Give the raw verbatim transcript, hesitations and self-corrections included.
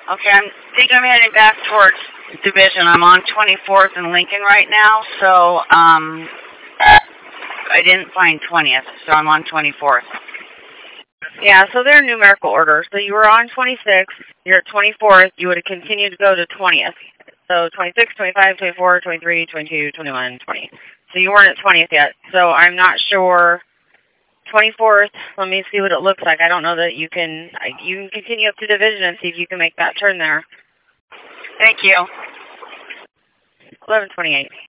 Okay, I think I'm heading back towards Division. I'm on twenty-fourth and Lincoln right now, so um, I didn't find twentieth, so I'm on twenty-fourth. Yeah, so they're numerical order. So you were on twenty-sixth, you're at twenty-fourth, you would have continued to go to twentieth. So twenty-six, twenty-five, twenty-four, twenty-three, twenty-two, twenty-one, twenty. So you weren't at twentieth yet. So I'm not sure. twenty-fourth, let me see what it looks like. I don't know that you can, you can continue up to Division and see if you can make that turn there. Thank you. eleven twenty-eight.